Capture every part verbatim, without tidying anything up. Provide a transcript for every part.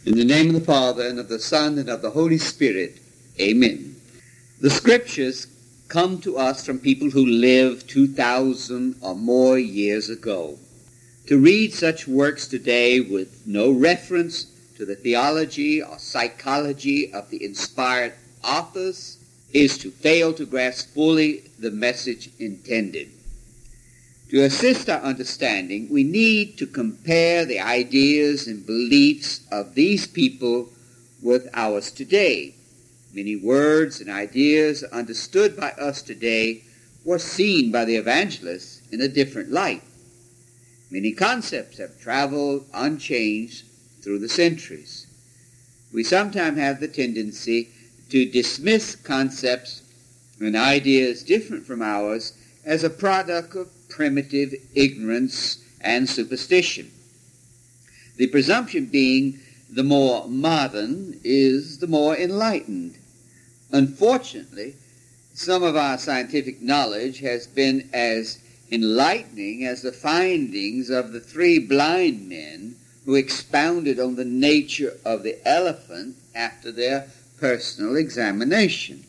In the name of the Father, and of the Son, and of the Holy Spirit. Amen. The Scriptures come to us from people who lived two thousand or more years ago. To read such works today with no reference to the theology or psychology of the inspired authors is to fail to grasp fully the message intended. To assist our understanding, we need to compare the ideas and beliefs of these people with ours today. Many words and ideas understood by us today were seen by the evangelists in a different light. Many concepts have traveled unchanged through the centuries. We sometimes have the tendency to dismiss concepts and ideas different from ours as a product of primitive ignorance and superstition. The presumption being the more modern is the more enlightened. Unfortunately, some of our scientific knowledge has been as enlightening as the findings of the three blind men who expounded on the nature of the elephant after their personal examination.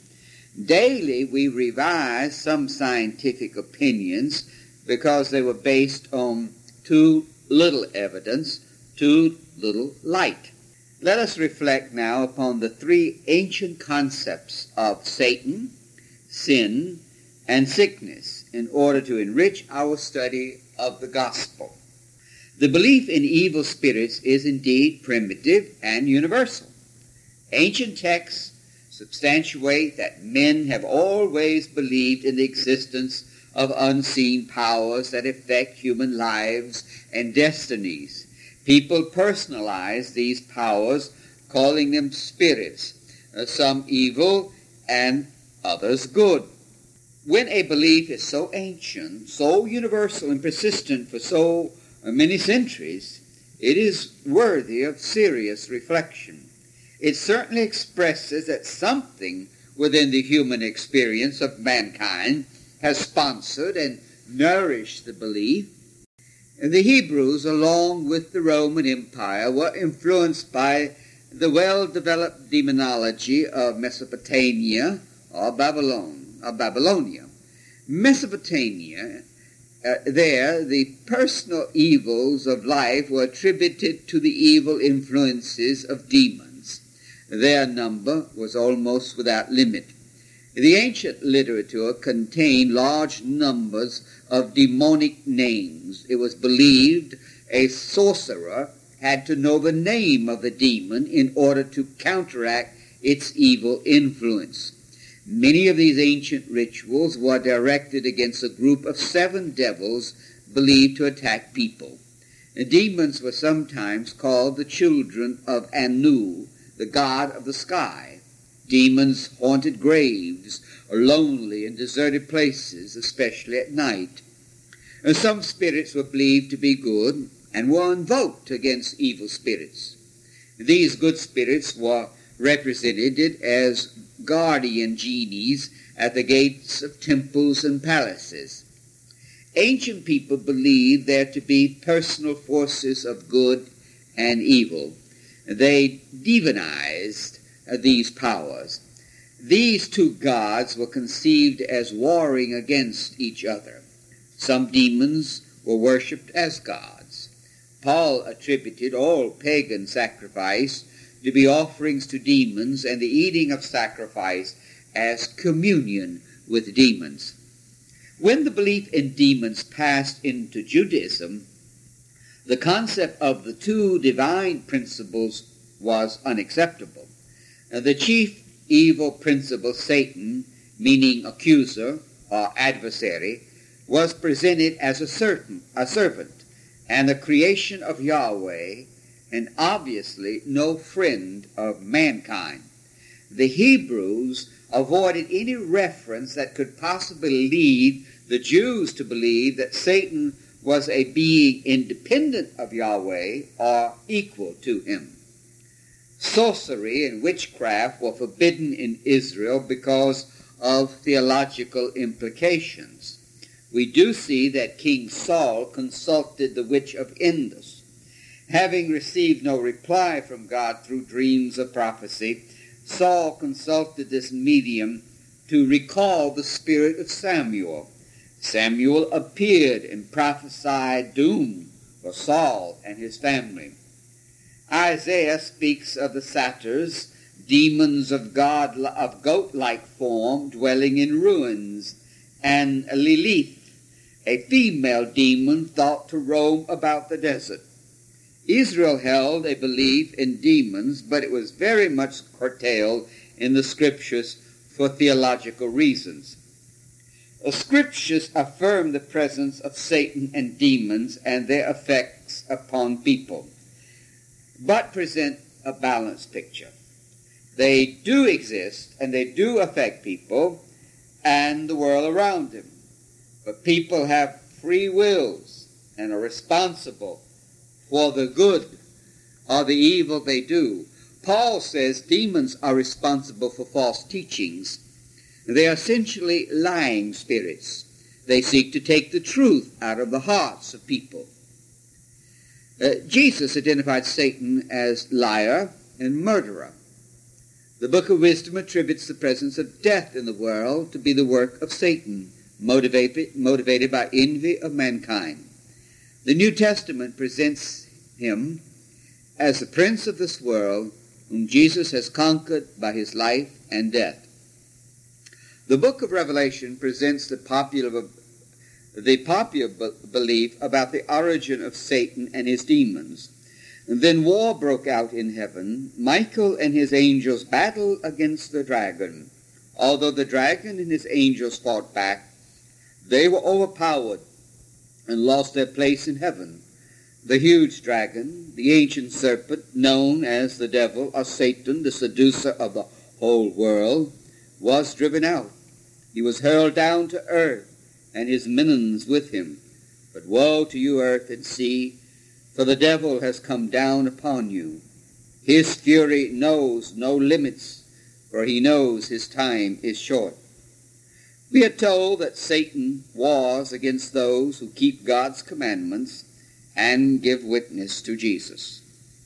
Daily we revise some scientific opinions because they were based on too little evidence, too little light. Let us reflect now upon the three ancient concepts of Satan, sin, and sickness in order to enrich our study of the gospel. The belief in evil spirits is indeed primitive and universal. Ancient texts substantiate that men have always believed in the existence of unseen powers that affect human lives and destinies. People personalize these powers, calling them spirits, uh, some evil and others good. When a belief is so ancient, so universal and persistent for so many centuries, it is worthy of serious reflection. It certainly expresses that something within the human experience of mankind has sponsored and nourished the belief. And the Hebrews, along with the Roman Empire, were influenced by the well-developed demonology of Mesopotamia or Babylon, or Babylonia. Mesopotamia, uh, there the personal evils of life were attributed to the evil influences of demons. Their number was almost without limit. The ancient literature contained large numbers of demonic names. It was believed a sorcerer had to know the name of the demon in order to counteract its evil influence. Many of these ancient rituals were directed against a group of seven devils believed to attack people. The demons were sometimes called the children of Anu, the god of the sky. Demons haunted graves or lonely and deserted places, especially at night. And some spirits were believed to be good and were invoked against evil spirits. These good spirits were represented as guardian genies at the gates of temples and palaces. Ancient people believed there to be personal forces of good and evil. They divinized these powers. These two gods were conceived as warring against each other. Some demons were worshipped as gods. Paul attributed all pagan sacrifice to be offerings to demons and the eating of sacrifice as communion with demons. When the belief in demons passed into Judaism, the concept of the two divine principles was unacceptable. The chief evil principle, Satan, meaning accuser or adversary, was presented as a, certain, a servant and the creation of Yahweh, and obviously no friend of mankind. The Hebrews avoided any reference that could possibly lead the Jews to believe that Satan was a being independent of Yahweh or equal to him. Sorcery and witchcraft were forbidden in Israel because of theological implications. We do see that King Saul consulted the witch of Endor. Having received no reply from God through dreams or prophecy, Saul consulted this medium to recall the spirit of Samuel. Samuel appeared and prophesied doom for Saul and his family. Isaiah speaks of the satyrs, demons of God of goat-like form dwelling in ruins, and Lilith, a female demon thought to roam about the desert. Israel held a belief in demons, but it was very much curtailed in the scriptures for theological reasons. The scriptures affirm the presence of Satan and demons and their effects upon people, but present a balanced picture. They do exist and they do affect people and the world around them, but people have free wills and are responsible for the good or the evil they do. Paul says demons are responsible for false teachings. They are essentially lying spirits. They seek to take the truth out of the hearts of people. Uh, Jesus identified Satan as liar and murderer. The Book of Wisdom attributes the presence of death in the world to be the work of Satan, motivated, motivated by envy of mankind. The New Testament presents him as the prince of this world, whom Jesus has conquered by his life and death. The book of Revelation presents the popular, the popular belief about the origin of Satan and his demons. And then war broke out in heaven. Michael and his angels battled against the dragon. Although the dragon and his angels fought back, they were overpowered and lost their place in heaven. The huge dragon, the ancient serpent, known as the devil or Satan, the seducer of the whole world, was driven out. He was hurled down to earth, and his minions with him. But woe to you, earth and sea, for the devil has come down upon you. His fury knows no limits, for he knows his time is short. We are told that Satan wars against those who keep God's commandments and give witness to Jesus.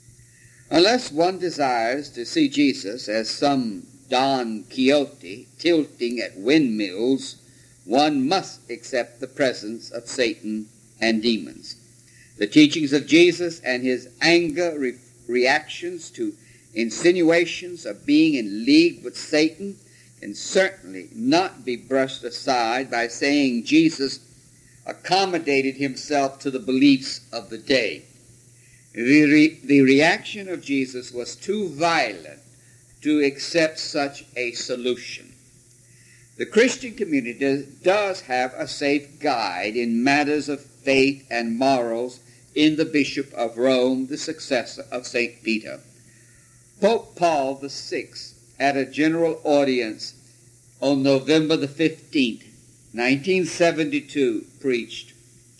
Unless one desires to see Jesus as some Don Quixote tilting at windmills, one must accept the presence of Satan and demons. The teachings of Jesus and his anger re- reactions to insinuations of being in league with Satan can certainly not be brushed aside by saying Jesus accommodated himself to the beliefs of the day. The, re- the reaction of Jesus was too violent to accept such a solution. The Christian community does have a safe guide in matters of faith and morals in the Bishop of Rome, the successor of Saint Peter. Pope Paul the Sixth, at a general audience on November the fifteenth, nineteen seventy-two, preached,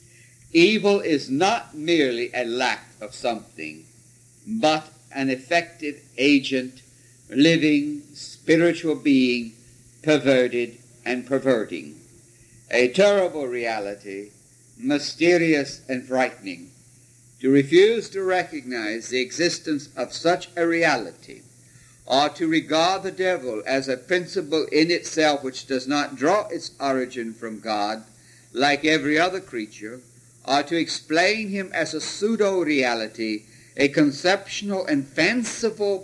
"Evil is not merely a lack of something, but an effective agent, living, spiritual being, perverted and perverting. A terrible reality, mysterious and frightening. To refuse to recognize the existence of such a reality, or to regard the devil as a principle in itself which does not draw its origin from God, like every other creature, or to explain him as a pseudo-reality, a conceptual and fanciful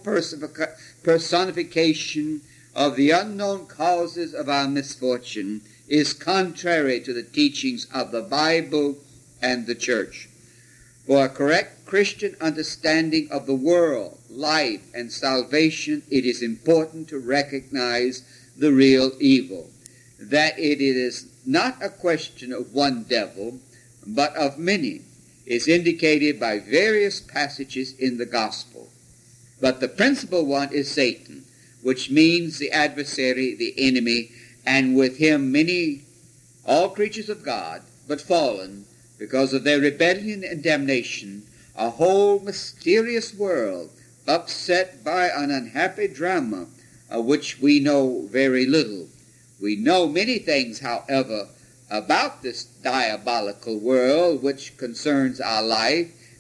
personification of the unknown causes of our misfortune, is contrary to the teachings of the Bible and the Church. For a correct Christian understanding of the world, life, and salvation, it is important to recognize the real evil, that it is not a question of one devil, but of many, is indicated by various passages in the gospel. But the principal one is Satan, which means the adversary, the enemy, and with him many, all creatures of God, but fallen, because of their rebellion and damnation, a whole mysterious world upset by an unhappy drama of which we know very little. We know many things, however, about this diabolical world which concerns our life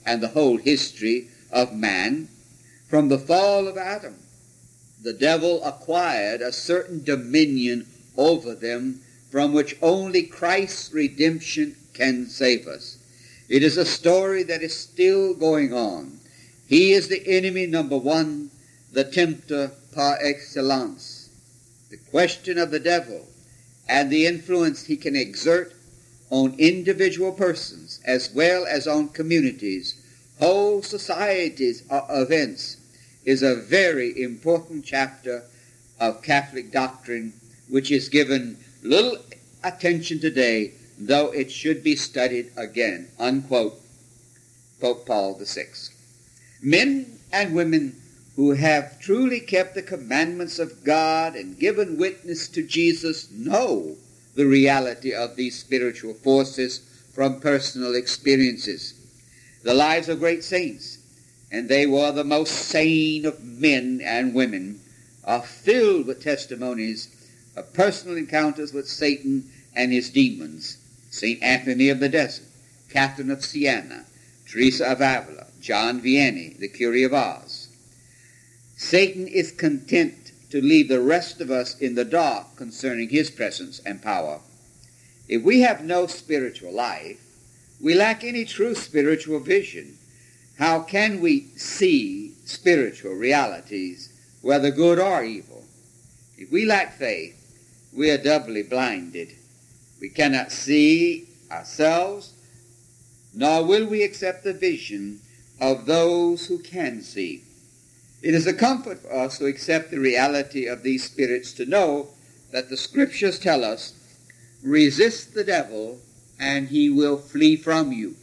and the whole history of man. From the fall of Adam, the devil acquired a certain dominion over them from which only Christ's redemption can save us. It is a story that is still going on. He is the enemy number one, the tempter par excellence. The question of the devil and the influence he can exert on individual persons as well as on communities, whole societies or events, is a very important chapter of Catholic doctrine which is given little attention today, though it should be studied again. Unquote. Pope Paul the Sixth. Men and women who have truly kept the commandments of God and given witness to Jesus know the reality of these spiritual forces from personal experiences. The lives of great saints, and they were the most sane of men and women, are filled with testimonies of personal encounters with Satan and his demons. Saint Anthony of the Desert, Catherine of Siena, Teresa of Avila, John Vianney, the Curé of Ars. Satan is content to leave the rest of us in the dark concerning his presence and power. If we have no spiritual life, we lack any true spiritual vision. How can we see spiritual realities, whether good or evil? If we lack faith, we are doubly blinded. We cannot see ourselves, nor will we accept the vision of those who can see. It is a comfort for us to accept the reality of these spirits, to know that the Scriptures tell us, resist the devil and he will flee from you.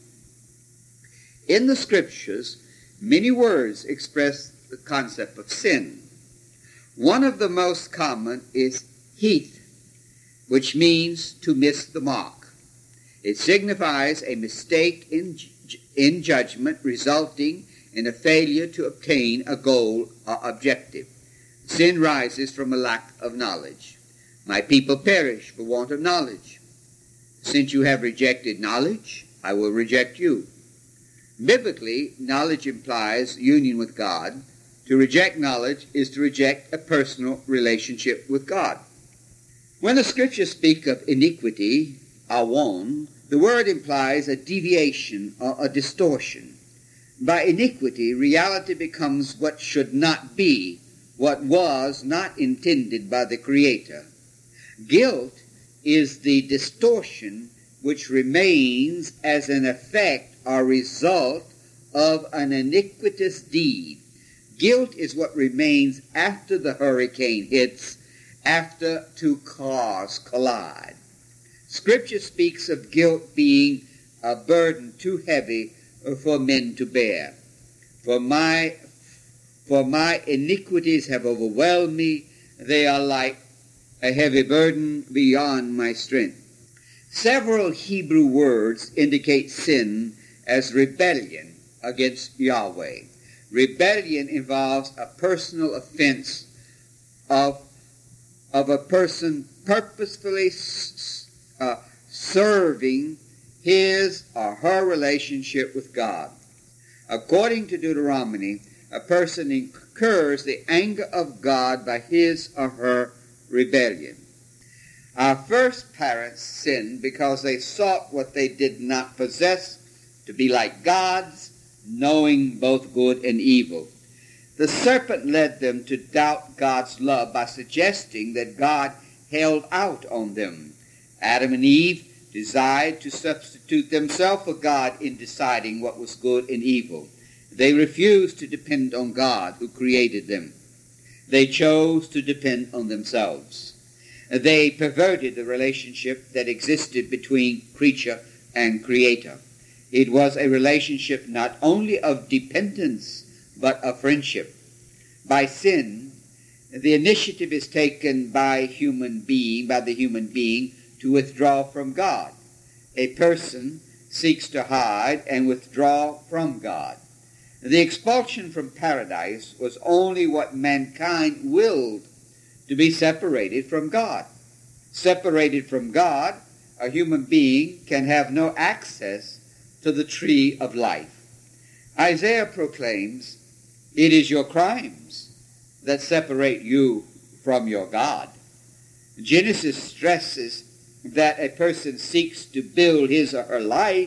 In the Scriptures, many words express the concept of sin. One of the most common is heath, which means to miss the mark. It signifies a mistake in, in judgment resulting in a failure to obtain a goal or objective. Sin rises from a lack of knowledge. My people perish for want of knowledge. Since you have rejected knowledge, I will reject you. Biblically, knowledge implies union with God. To reject knowledge is to reject a personal relationship with God. When the Scriptures speak of iniquity, awon, the word implies a deviation or a distortion. By iniquity, reality becomes what should not be, what was not intended by the Creator. Guilt is the distortion which remains as an effect or result of an iniquitous deed. Guilt is what remains after the hurricane hits, after two cars collide. Scripture speaks of guilt being a burden too heavy for men to bear. For my, for my iniquities have overwhelmed me. They are like a heavy burden beyond my strength. Several Hebrew words indicate sin as rebellion against Yahweh. Rebellion involves a personal offense of, of a person purposefully uh, serving his or her relationship with God. According to Deuteronomy, a person incurs the anger of God by his or her rebellion. Our first parents sinned because they sought what they did not possess, to be like gods, knowing both good and evil. The serpent led them to doubt God's love by suggesting that God held out on them. Adam and Eve desired to substitute themselves for God in deciding what was good and evil. They refused to depend on God who created them. They chose to depend on themselves. They perverted the relationship that existed between creature and creator. It was a relationship not only of dependence, but of friendship. By sin, the initiative is taken by human being, by the human being, to withdraw from God. A person seeks to hide and withdraw from God. The expulsion from paradise was only what mankind willed, to be separated from God. Separated from God, a human being can have no access to the tree of life. Isaiah proclaims, "It is your crimes that separate you from your God." Genesis stresses that a person seeks to build his or her life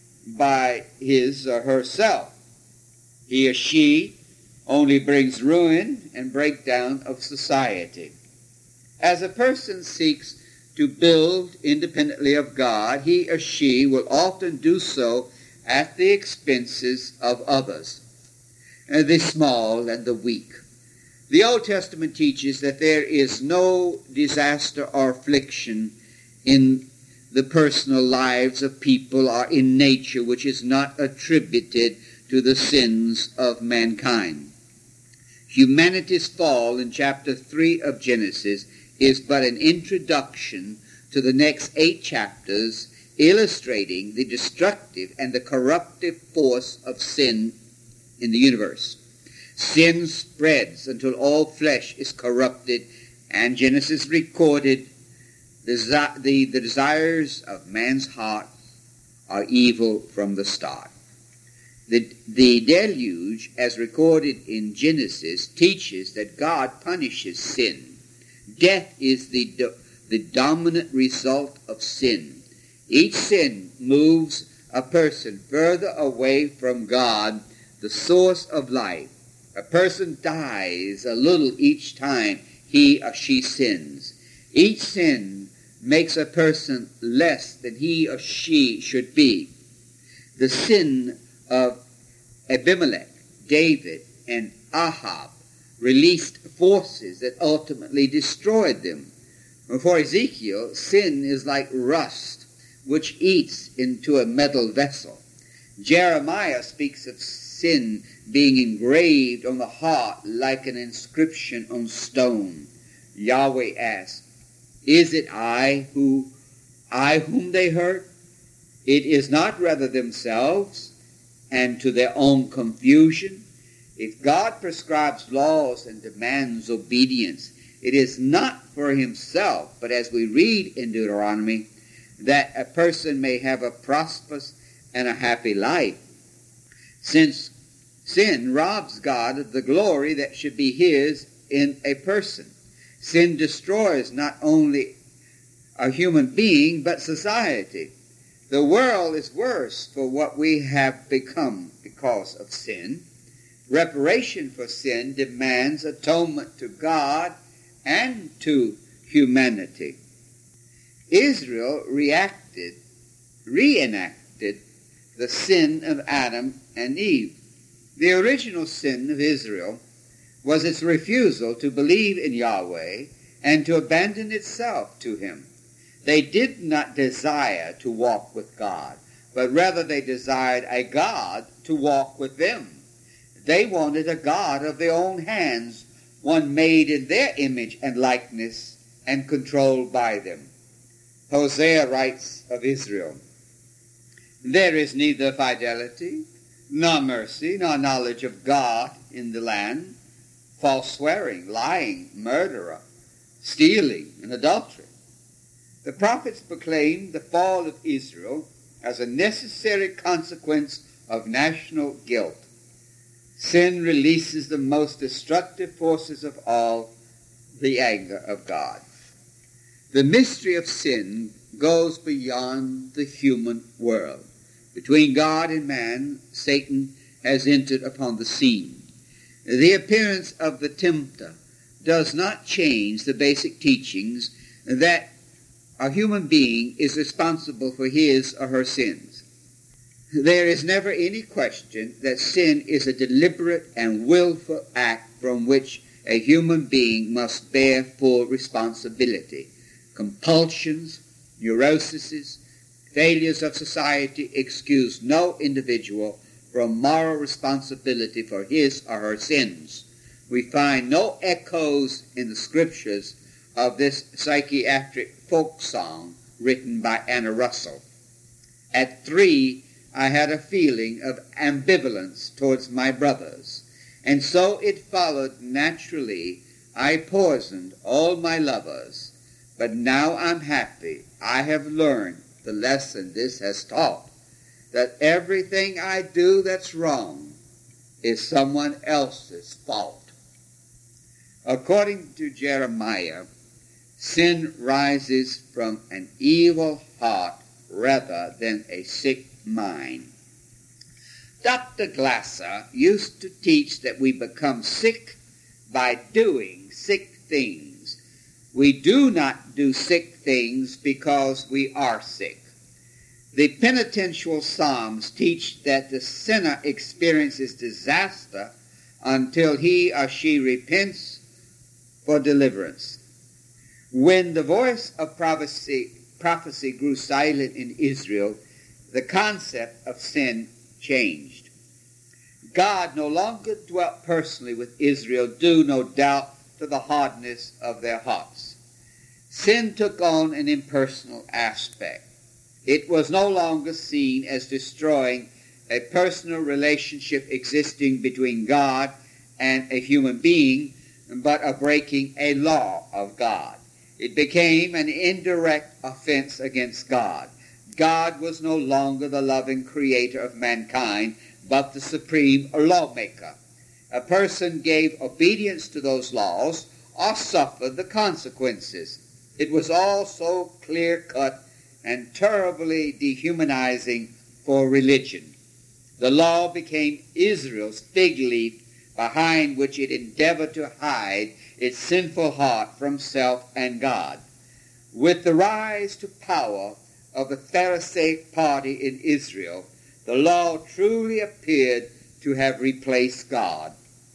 by his or herself. He or she only brings ruin and breakdown of society. As a person seeks to build independently of God, he or she will often do so at the expenses of others, the small and the weak. The Old Testament teaches that there is no disaster or affliction in the personal lives of people or in nature which is not attributed to the sins of mankind. Humanity's fall in chapter three of Genesis is but an introduction to the next eight chapters, illustrating the destructive and the corruptive force of sin in the universe. Sin spreads until all flesh is corrupted, and Genesis recorded the, the, the desires of man's heart are evil from the start. The, the deluge, as recorded in Genesis, teaches that God punishes sin. Death is the, do, the dominant result of sin. Each sin moves a person further away from God, the source of life. A person dies a little each time he or she sins. Each sin makes a person less than he or she should be. The sin of Abimelech, David, and Ahab released forces that ultimately destroyed them. For Ezekiel, sin is like rust, which eats into a metal vessel. Jeremiah speaks of sin being engraved on the heart like an inscription on stone. Yahweh asks, "Is it I who, I whom they hurt? It is not rather themselves, and to their own confusion." If God prescribes laws and demands obedience, it is not for himself, but as we read in Deuteronomy, that a person may have a prosperous and a happy life. Since sin robs God of the glory that should be his in a person. Sin destroys not only a human being, but society. The world is worse for what we have become because of sin. Reparation for sin demands atonement to God and to humanity. Israel reacted, reenacted the sin of Adam and Eve. The original sin of Israel was its refusal to believe in Yahweh and to abandon itself to him. They did not desire to walk with God, but rather they desired a God to walk with them. They wanted a God of their own hands, one made in their image and likeness and controlled by them. Hosea writes of Israel, "There is neither fidelity, nor mercy, nor knowledge of God in the land, false swearing, lying, murder, stealing, and adultery." The prophets proclaimed the fall of Israel as a necessary consequence of national guilt. Sin releases the most destructive forces of all, the anger of God. The mystery of sin goes beyond the human world. Between God and man, Satan has entered upon the scene. The appearance of the tempter does not change the basic teachings that a human being is responsible for his or her sins. There is never any question that sin is a deliberate and willful act from which a human being must bear full responsibility. Compulsions, neuroses, failures of society excuse no individual from moral responsibility for his or her sins. We find no echoes in the scriptures of this psychiatric folk song written by Anna Russell. At three, I had a feeling of ambivalence towards my brothers, and so it followed naturally I poisoned all my lovers. But now I'm happy. I have learned the lesson this has taught, that everything I do that's wrong is someone else's fault. According to Jeremiah, sin rises from an evil heart rather than a sick mind. Doctor Glasser used to teach that we become sick by doing sick things. We do not do sick things because we are sick. The penitential Psalms teach that the sinner experiences disaster until he or she repents for deliverance. When the voice of prophecy, prophecy grew silent in Israel, the concept of sin changed. God no longer dwelt personally with Israel, due no doubt to the hardness of their hearts. Sin took on an impersonal aspect. It was no longer seen as destroying a personal relationship existing between God and a human being, but of breaking a law of God. It became an indirect offense against God. God was no longer the loving creator of mankind, but the supreme lawmaker. A person gave obedience to those laws or suffered the consequences. It was all so clear-cut and terribly dehumanizing for religion. The law became Israel's fig leaf behind which it endeavored to hide its sinful heart from self and God. With the rise to power of the Pharisaic party in Israel, the law truly appeared to have replaced God.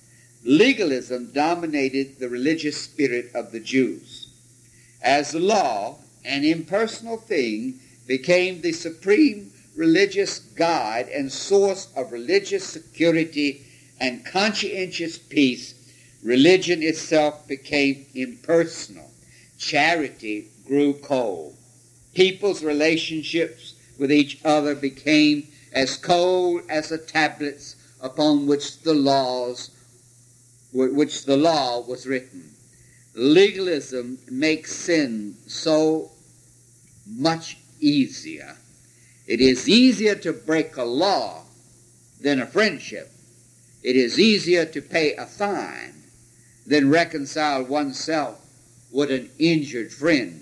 Legalism dominated the religious spirit of the Jews. As the law, an impersonal thing, became the supreme religious guide and source of religious security and conscientious peace, religion itself became impersonal. Charity grew cold. People's relationships with each other became as cold as the tablets upon which the laws, which the law was written. Legalism makes sin so much easier. It is easier to break a law than a friendship. It is easier to pay a fine than reconcile oneself with an injured friend.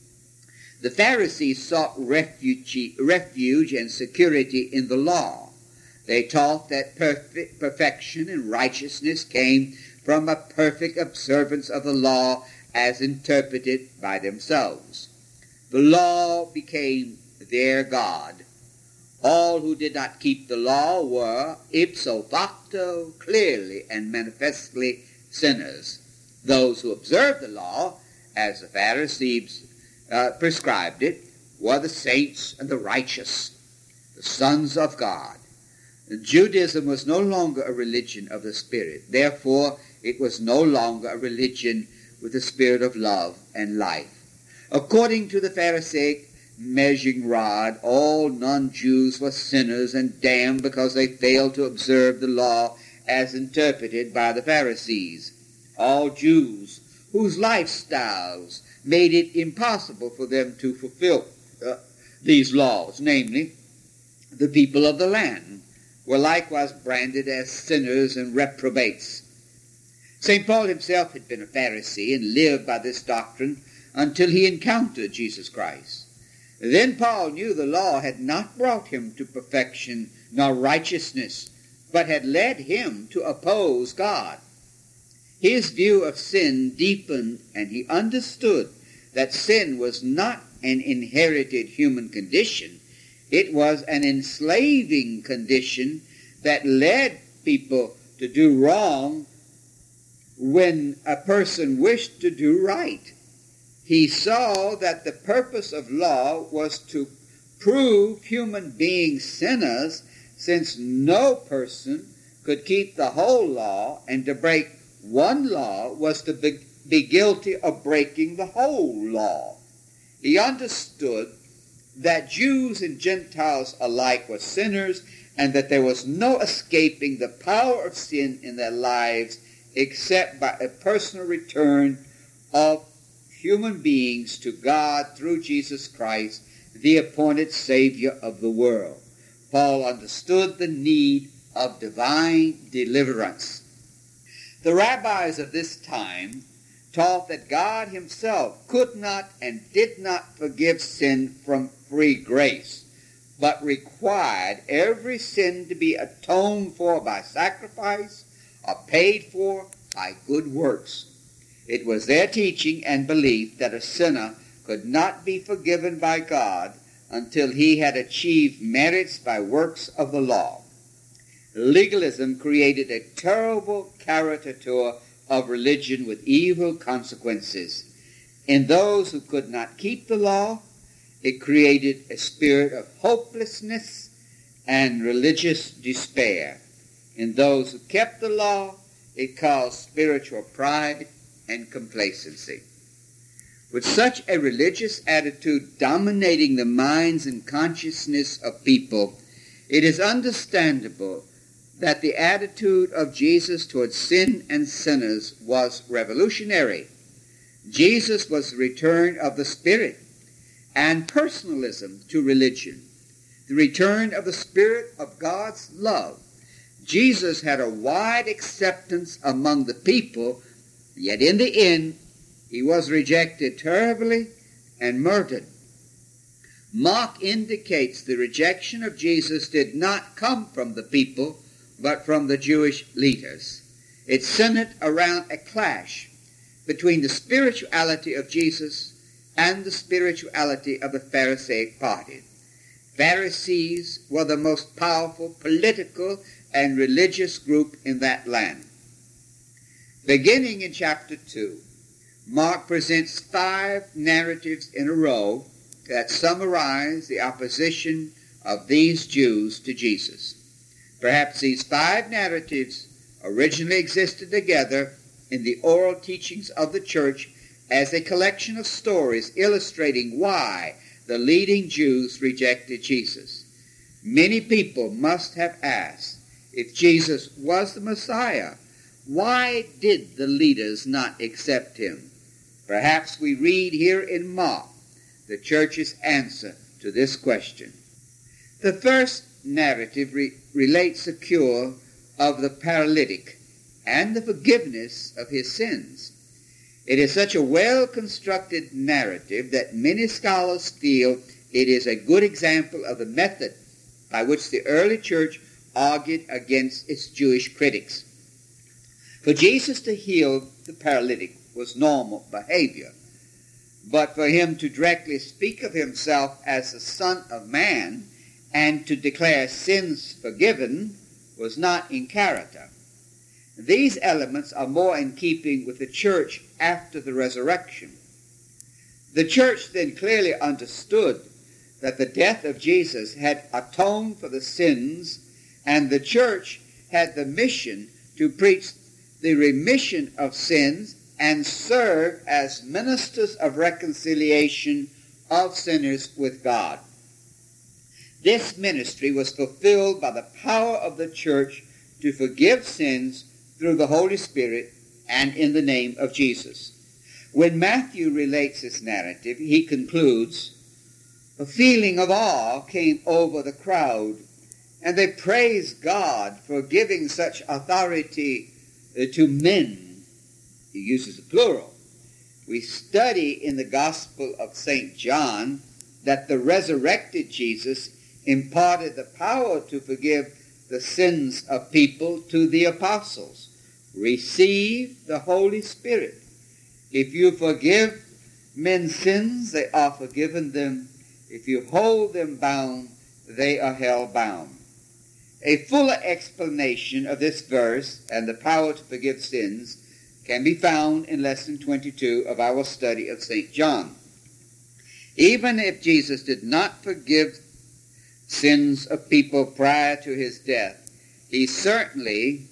The Pharisees sought refuge, refuge and security in the law. They taught that perfect, perfection and righteousness came from a perfect observance of the law as interpreted by themselves. The law became their God. All who did not keep the law were, ipso facto, clearly and manifestly sinners. Those who observed the law, as the Pharisees uh, prescribed it, were the saints and the righteous, the sons of God. Judaism was no longer a religion of the Spirit. Therefore, it was no longer a religion with the spirit of love and life. According to the Pharisaic measuring rod, all non-Jews were sinners and damned because they failed to observe the law as interpreted by the Pharisees. All Jews whose lifestyles made it impossible for them to fulfill uh, these laws, namely, the people of the land, were likewise branded as sinners and reprobates. Saint Paul himself had been a Pharisee and lived by this doctrine until he encountered Jesus Christ. Then Paul knew the law had not brought him to perfection nor righteousness, but had led him to oppose God. His view of sin deepened, and he understood that sin was not an inherited human condition. It was an enslaving condition that led people to do wrong when a person wished to do right. He saw that the purpose of law was to prove human beings sinners, since no person could keep the whole law, and to break one law was to be, be guilty of breaking the whole law. He understood that Jews and Gentiles alike were sinners, and that there was no escaping the power of sin in their lives except by a personal return of human beings to God through Jesus Christ, the appointed Savior of the world. Paul understood the need of divine deliverance. The rabbis of this time taught that God himself could not and did not forgive sin from free grace, but required every sin to be atoned for by sacrifice or paid for by good works. It was their teaching and belief that a sinner could not be forgiven by God until he had achieved merits by works of the law. Legalism created a terrible caricature of religion with evil consequences. In those who could not keep the law, it created a spirit of hopelessness and religious despair. In those who kept the law, it caused spiritual pride and complacency. With such a religious attitude dominating the minds and consciousness of people, it is understandable that the attitude of Jesus towards sin and sinners was revolutionary. Jesus was the return of the Spirit and personalism to religion, the return of the Spirit of God's love. Jesus had a wide acceptance among the people, yet in the end he was rejected terribly and murdered. Mark indicates the rejection of Jesus did not come from the people, but from the Jewish leaders. It centered around a clash between the spirituality of Jesus and the spirituality of the Pharisaic party. Pharisees were the most powerful political and religious group in that land. Beginning in chapter two, Mark presents five narratives in a row that summarize the opposition of these Jews to Jesus. Perhaps these five narratives originally existed together in the oral teachings of the church as a collection of stories illustrating why the leading Jews rejected Jesus. Many people must have asked, if Jesus was the Messiah, why did the leaders not accept him? Perhaps we read here in Mark the church's answer to this question. The first narrative re- relates the cure of the paralytic and the forgiveness of his sins. It is such a well-constructed narrative that many scholars feel it is a good example of the method by which the early church argued against its Jewish critics. For Jesus to heal the paralytic was normal behavior, but for him to directly speak of himself as the Son of Man and to declare sins forgiven was not in character. These elements are more in keeping with the church after the resurrection. The church then clearly understood that the death of Jesus had atoned for the sins, and the church had the mission to preach the remission of sins and serve as ministers of reconciliation of sinners with God. This ministry was fulfilled by the power of the church to forgive sins through the Holy Spirit and in the name of Jesus. When Matthew relates this narrative, he concludes, a feeling of awe came over the crowd, and they praised God for giving such authority uh, to men. He uses the plural. We study in the Gospel of Saint John that the resurrected Jesus imparted the power to forgive the sins of people to the apostles. Receive the Holy Spirit. If you forgive men's sins, they are forgiven them. If you hold them bound, they are held bound. A fuller explanation of this verse and the power to forgive sins can be found in lesson twenty-two of our study of Saint John. Even if Jesus did not forgive sins of people prior to his death, he certainly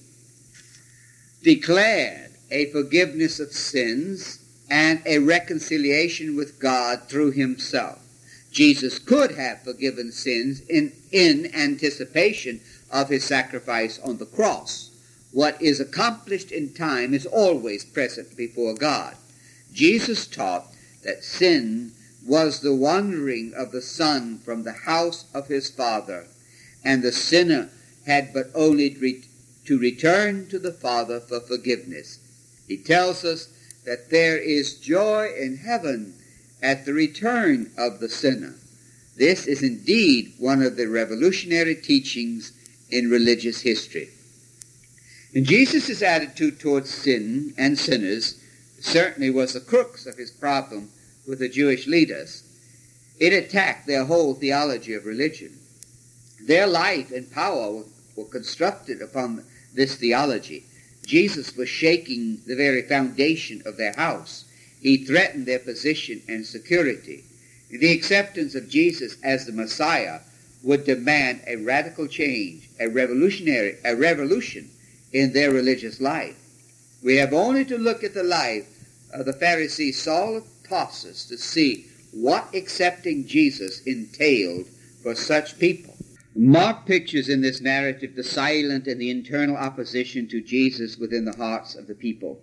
declared a forgiveness of sins and a reconciliation with God through himself. Jesus could have forgiven sins in, in anticipation of his sacrifice on the cross. What is accomplished in time is always present before God. Jesus taught that sin was the wandering of the son from the house of his father, and the sinner had but only to return to the Father for forgiveness. He tells us that there is joy in heaven at the return of the sinner. This is indeed one of the revolutionary teachings in religious history. And Jesus' attitude towards sin and sinners certainly was the crux of his problem with the Jewish leaders. It attacked their whole theology of religion. Their life and power were, were constructed upon this theology. Jesus was shaking the very foundation of their house. He threatened their position and security. The acceptance of Jesus as the Messiah would demand a radical change, a revolutionary, a revolution in their religious life. We have only to look at the life of the Pharisee Saul of Tarsus to see what accepting Jesus entailed for such people. Mark pictures in this narrative the silent and the internal opposition to Jesus within the hearts of the people.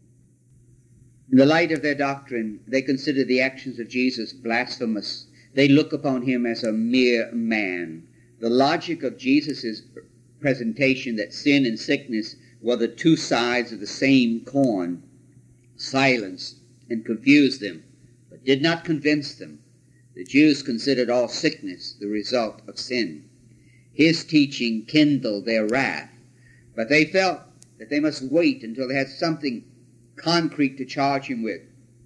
In the light of their doctrine, they consider the actions of Jesus blasphemous. They look upon him as a mere man. The logic of Jesus' presentation that sin and sickness were the two sides of the same coin silenced and confused them, but did not convince them. The Jews considered all sickness the result of sin. His teaching kindled their wrath, but they felt that they must wait until they had something concrete to charge him with,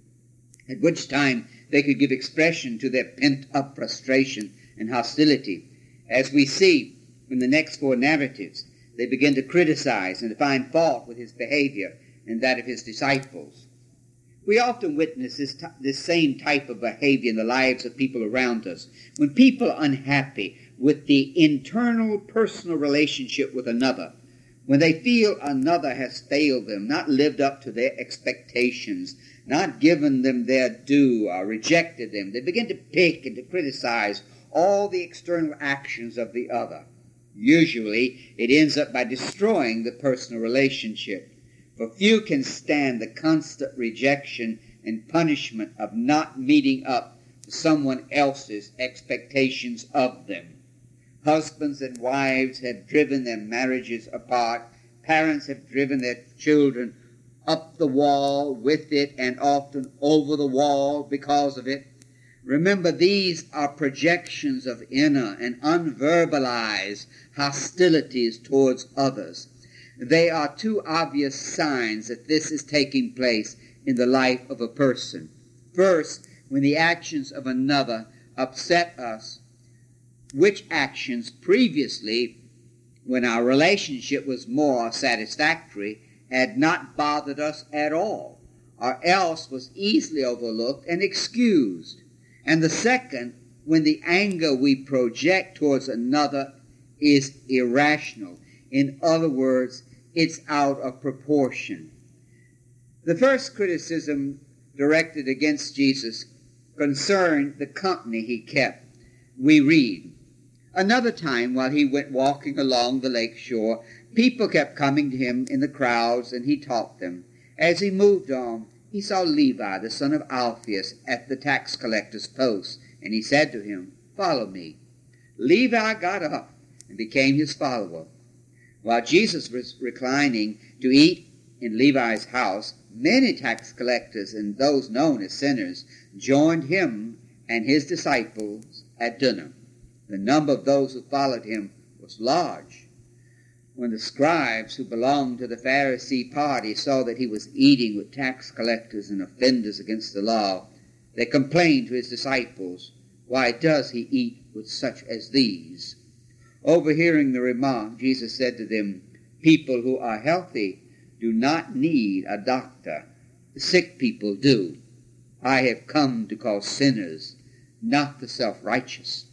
at which time they could give expression to their pent-up frustration and hostility. As we see in the next four narratives, they begin to criticize and to find fault with his behavior and that of his disciples. We often witness this, t- this same type of behavior in the lives of people around us. When people are unhappy with the internal personal relationship with another, when they feel another has failed them, not lived up to their expectations, not given them their due, or rejected them, they begin to pick and to criticize all the external actions of the other. Usually, it ends up by destroying the personal relationship. For few can stand the constant rejection and punishment of not meeting up to someone else's expectations of them. Husbands and wives have driven their marriages apart. Parents have driven their children up the wall with it and often over the wall because of it. Remember, these are projections of inner and unverbalized hostilities towards others. They are two obvious signs that this is taking place in the life of a person. First, when the actions of another upset us, which actions previously, when our relationship was more satisfactory, had not bothered us at all, or else was easily overlooked and excused. And the second, when the anger we project towards another is irrational. In other words, it's out of proportion. The first criticism directed against Jesus concerned the company he kept. We read, "Another time, while he went walking along the lake shore, people kept coming to him in the crowds, and he taught them. As he moved on, he saw Levi, the son of Alphaeus, at the tax collector's post, and he said to him, 'Follow me.' Levi got up and became his follower. While Jesus was reclining to eat in Levi's house, many tax collectors and those known as sinners joined him and his disciples at dinner. The number of those who followed him was large. When the scribes who belonged to the Pharisee party saw that he was eating with tax collectors and offenders against the law, they complained to his disciples, 'Why does he eat with such as these?' Overhearing the remark, Jesus said to them, 'People who are healthy do not need a doctor. The sick people do. I have come to call sinners, not the self-righteous.'"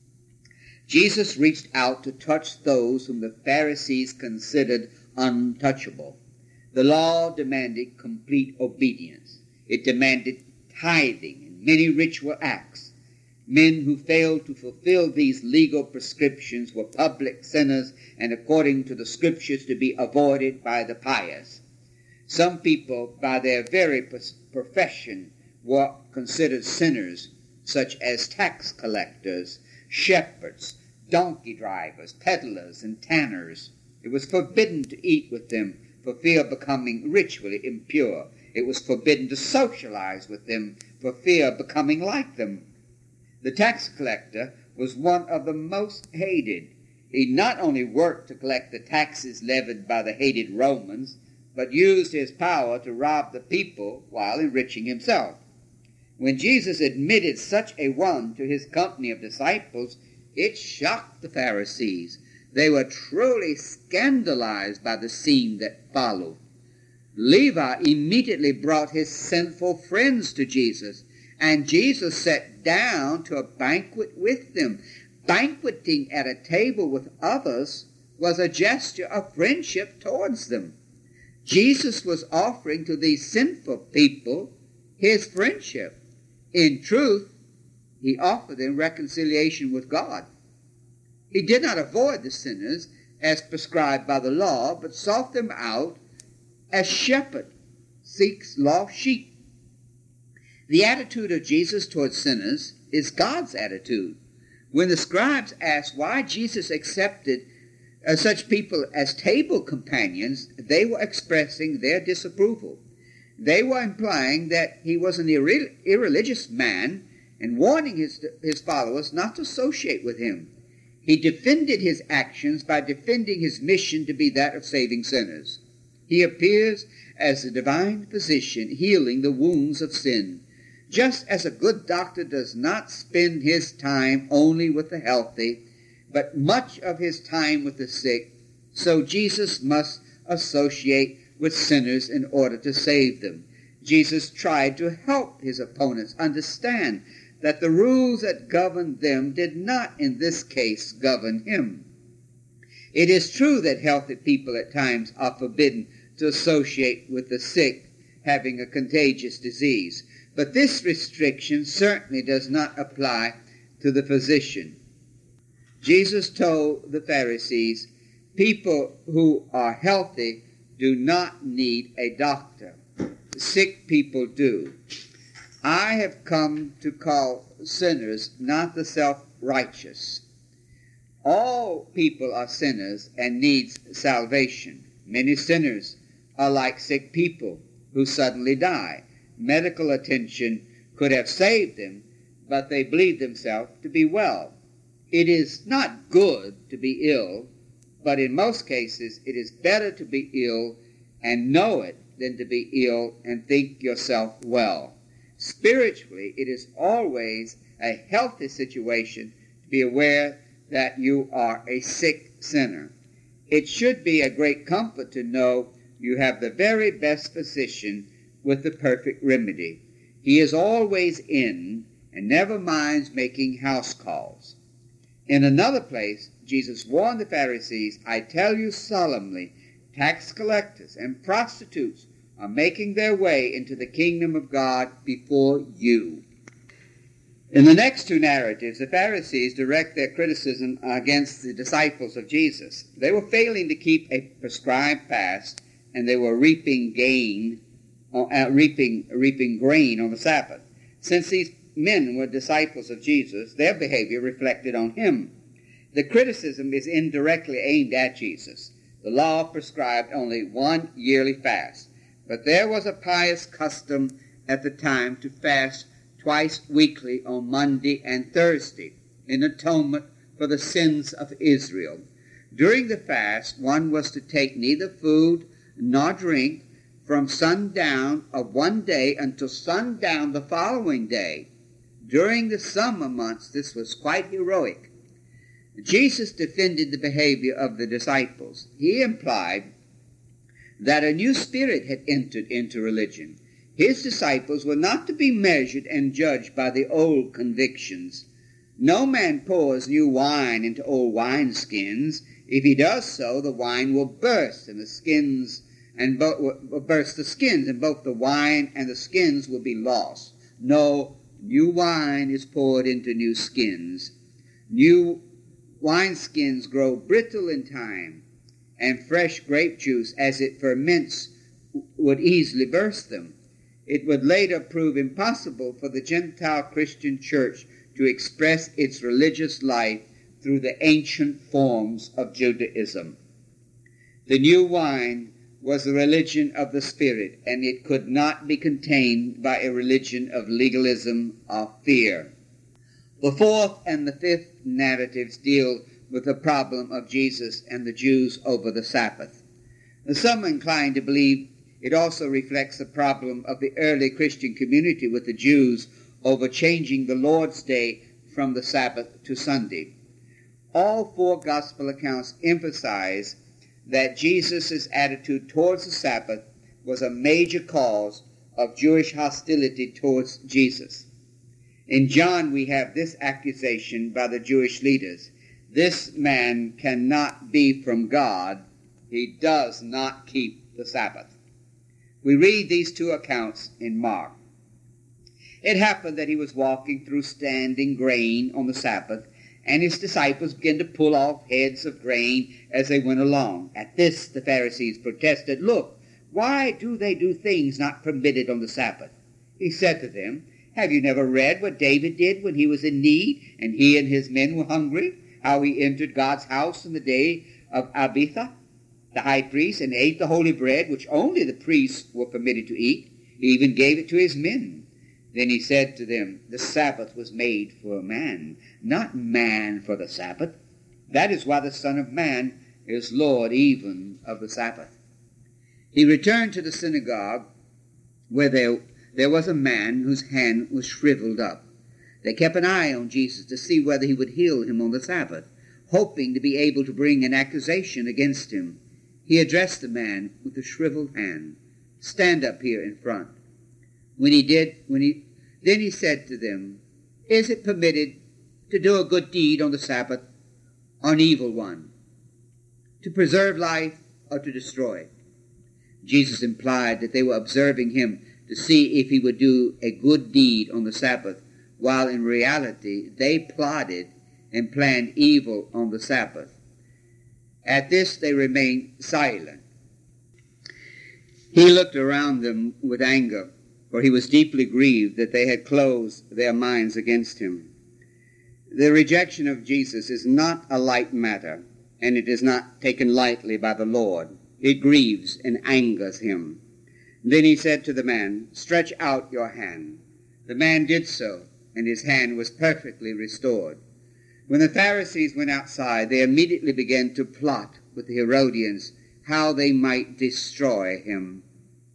Jesus reached out to touch those whom the Pharisees considered untouchable. The law demanded complete obedience. It demanded tithing and many ritual acts. Men who failed to fulfill these legal prescriptions were public sinners and, according to the scriptures, to be avoided by the pious. Some people, by their very profession, were considered sinners, such as tax collectors, shepherds, donkey drivers, peddlers, and tanners. It was forbidden to eat with them for fear of becoming ritually impure. It was forbidden to socialize with them for fear of becoming like them. The tax collector was one of the most hated. He not only worked to collect the taxes levied by the hated Romans, but used his power to rob the people while enriching himself. When Jesus admitted such a one to his company of disciples, it shocked the Pharisees. They were truly scandalized by the scene that followed. Levi immediately brought his sinful friends to Jesus, and Jesus sat down to a banquet with them. Banqueting at a table with others was a gesture of friendship towards them. Jesus was offering to these sinful people his friendship. In truth, he offered them reconciliation with God. He did not avoid the sinners as prescribed by the law, but sought them out as shepherd seeks lost sheep. The attitude of Jesus towards sinners is God's attitude. When the scribes asked why Jesus accepted uh, such people as table companions, they were expressing their disapproval. They were implying that he was an irre- irreligious man and warning his, his followers not to associate with him. He defended his actions by defending his mission to be that of saving sinners. He appears as the divine physician healing the wounds of sin. Just as a good doctor does not spend his time only with the healthy, but much of his time with the sick, so Jesus must associate with sinners in order to save them. Jesus tried to help his opponents understand that the rules that governed them did not in this case govern him. It is true that healthy people at times are forbidden to associate with the sick having a contagious disease, but this restriction certainly does not apply to the physician. Jesus told the Pharisees, people who are healthy do not need a doctor. Sick people do. I have come to call sinners, not the self-righteous. All people are sinners and needs salvation. Many sinners are like sick people who suddenly die. Medical attention could have saved them, but they believe themselves to be well. It is not good to be ill, but in most cases it is better to be ill and know it than to be ill and think yourself well. Spiritually, it is always a healthy situation to be aware that you are a sick sinner. It should be a great comfort to know you have the very best physician with the perfect remedy. He is always in and never minds making house calls. In another place, Jesus warned the Pharisees, I tell you solemnly, tax collectors and prostitutes are making their way into the kingdom of God before you. In the next two narratives, the Pharisees direct their criticism against the disciples of Jesus. They were failing to keep a prescribed fast, and they were reaping gain, uh, reaping, reaping grain on the Sabbath. Since these men were disciples of Jesus, their behavior reflected on him. The criticism is indirectly aimed at Jesus. The law prescribed only one yearly fast, but there was a pious custom at the time to fast twice weekly on Monday and Thursday in atonement for the sins of Israel. During the fast, one was to take neither food nor drink from sundown of one day until sundown the following day. During the summer months, this was quite heroic. Jesus defended the behavior of the disciples. He implied that a new spirit had entered into religion. His disciples were not to be measured and judged by the old convictions. No man pours new wine into old wineskins. If he does so, the wine will burst, and the skins and bo- will burst the skins, and both the wine and the skins will be lost. No, new wine is poured into new skins. New wineskins grow brittle in time, and fresh grape juice, as it ferments, would easily burst them. It would later prove impossible for the Gentile Christian church to express its religious life through the ancient forms of Judaism. The new wine was the religion of the Spirit, and it could not be contained by a religion of legalism or fear. The fourth and the fifth narratives deal with the problem of Jesus and the Jews over the Sabbath. Some are inclined to believe it also reflects the problem of the early Christian community with the Jews over changing the Lord's Day from the Sabbath to Sunday. All four gospel accounts emphasize that Jesus' attitude towards the Sabbath was a major cause of Jewish hostility towards Jesus. In John, we have this accusation by the Jewish leaders: this man cannot be from God. He does not keep the Sabbath. We read these two accounts in Mark. It happened that he was walking through standing grain on the Sabbath, and his disciples began to pull off heads of grain as they went along. At this the Pharisees protested, "Look, why do they do things not permitted on the Sabbath?" He said to them, "Have you never read what David did when he was in need and he and his men were hungry? How he entered God's house in the day of Abiathar, the high priest, and ate the holy bread which only the priests were permitted to eat. He even gave it to his men. Then he said to them, the Sabbath was made for man, not man for the Sabbath. That is why the Son of Man is Lord even of the Sabbath." He returned to the synagogue where there, there was a man whose hand was shriveled up. They kept an eye on Jesus to see whether he would heal him on the Sabbath, hoping to be able to bring an accusation against him. He addressed the man with the shriveled hand, "Stand up here in front." When he did, when he, then he said to them, "Is it permitted to do a good deed on the Sabbath or an evil one? To preserve life or to destroy it?" Jesus implied that they were observing him to see if he would do a good deed on the Sabbath, while in reality they plotted and planned evil on the Sabbath. At this they remained silent. He looked around them with anger, for he was deeply grieved that they had closed their minds against him. The rejection of Jesus is not a light matter, and it is not taken lightly by the Lord. It grieves and angers him. Then he said to the man, "Stretch out your hand." The man did so, and his hand was perfectly restored. When the Pharisees went outside, they immediately began to plot with the Herodians how they might destroy him.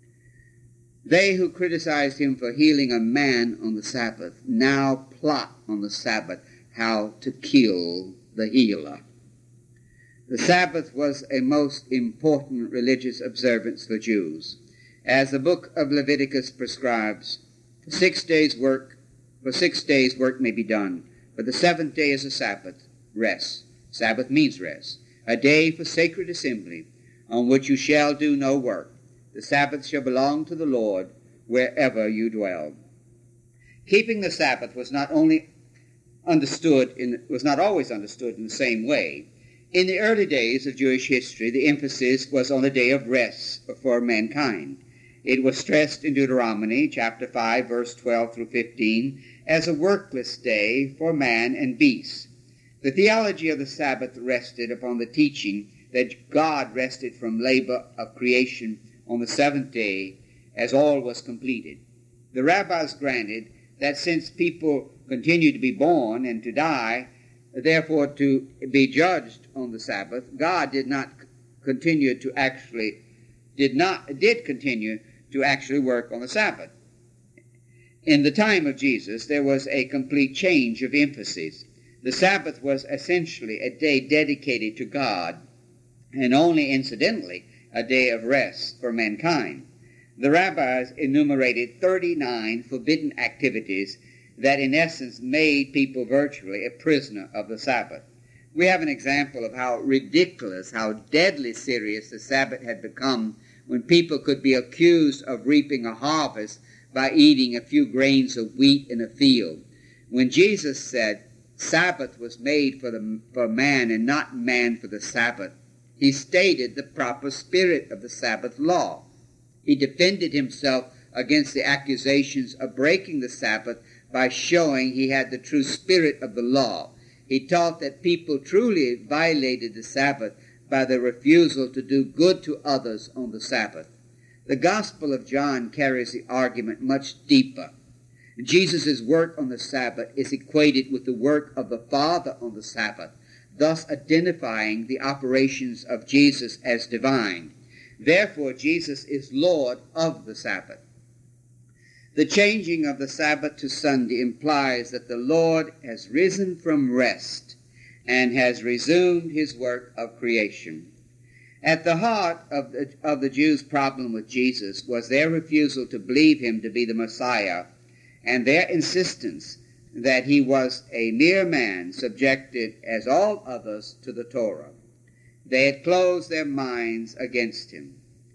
They who criticized him for healing a man on the Sabbath now plot on the Sabbath how to kill the healer. The Sabbath was a most important religious observance for Jews. As the book of Leviticus prescribes, for six days work, for six days work may be done, but the seventh day is a Sabbath, rest. Sabbath means rest. A day for sacred assembly, on which you shall do no work. The Sabbath shall belong to the Lord wherever you dwell. Keeping the Sabbath was not only understood in, was not always understood in the same way. In the early days of Jewish history, the emphasis was on the day of rest for mankind. It was stressed in Deuteronomy chapter five, verse twelve through fifteen, as a workless day for man and beast. The theology of the Sabbath rested upon the teaching that God rested from labor of creation on the seventh day as all was completed. The rabbis granted that since people continued to be born and to die, therefore to be judged on the Sabbath, God did not continue to actually, did not, did continue to actually work on the Sabbath. In the time of Jesus, there was a complete change of emphasis. The Sabbath was essentially a day dedicated to God, and only incidentally a day of rest for mankind. The rabbis enumerated thirty-nine forbidden activities that in essence made people virtually a prisoner of the Sabbath. We have an example of how ridiculous, how deadly serious the Sabbath had become when people could be accused of reaping a harvest by eating a few grains of wheat in a field. When Jesus said Sabbath was made for, the, for man and not man for the Sabbath, he stated the proper spirit of the Sabbath law. He defended himself against the accusations of breaking the Sabbath by showing he had the true spirit of the law. He taught that people truly violated the Sabbath by their refusal to do good to others on the Sabbath. The Gospel of John carries the argument much deeper. Jesus' work on the Sabbath is equated with the work of the Father on the Sabbath, thus identifying the operations of Jesus as divine. Therefore, Jesus is Lord of the Sabbath. The changing of the Sabbath to Sunday implies that the Lord has risen from rest and has resumed his work of creation. At the heart of the, of the Jews' problem with Jesus was their refusal to believe him to be the Messiah, and their insistence that he was a mere man subjected as all others to the Torah. They had closed their minds against him.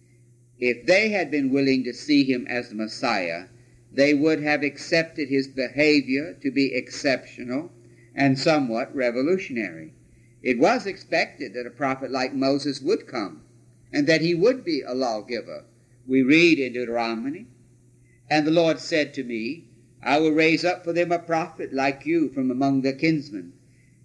If they had been willing to see him as the Messiah, they would have accepted his behavior to be exceptional and somewhat revolutionary. It was expected that a prophet like Moses would come and that he would be a lawgiver. We read in Deuteronomy, "And the Lord said to me, I will raise up for them a prophet like you from among their kinsmen,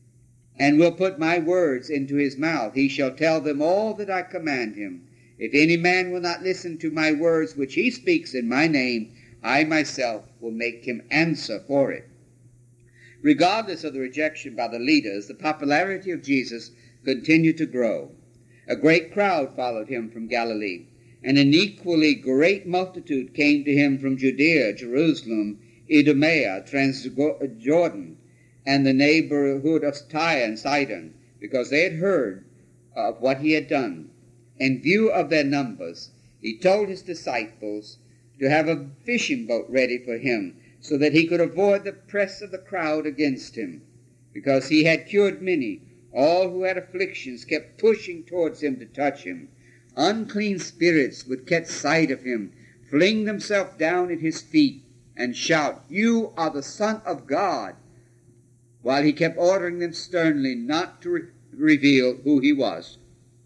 and will put my words into his mouth. He shall tell them all that I command him. If any man will not listen to my words which he speaks in my name, I myself will make him answer for it." Regardless of the rejection by the leaders, the popularity of Jesus continued to grow. A great crowd followed him from Galilee, and an equally great multitude came to him from Judea, Jerusalem, Idumea, Transjordan, and the neighborhood of Tyre and Sidon, because they had heard of what he had done. In view of their numbers, he told his disciples to have a fishing boat ready for him, so that he could avoid the press of the crowd against him, because he had cured many. All who had afflictions kept pushing towards him to touch him. Unclean spirits would catch sight of him, fling themselves down at his feet, and shout, "You are the Son of God," while he kept ordering them sternly not to re- reveal who he was.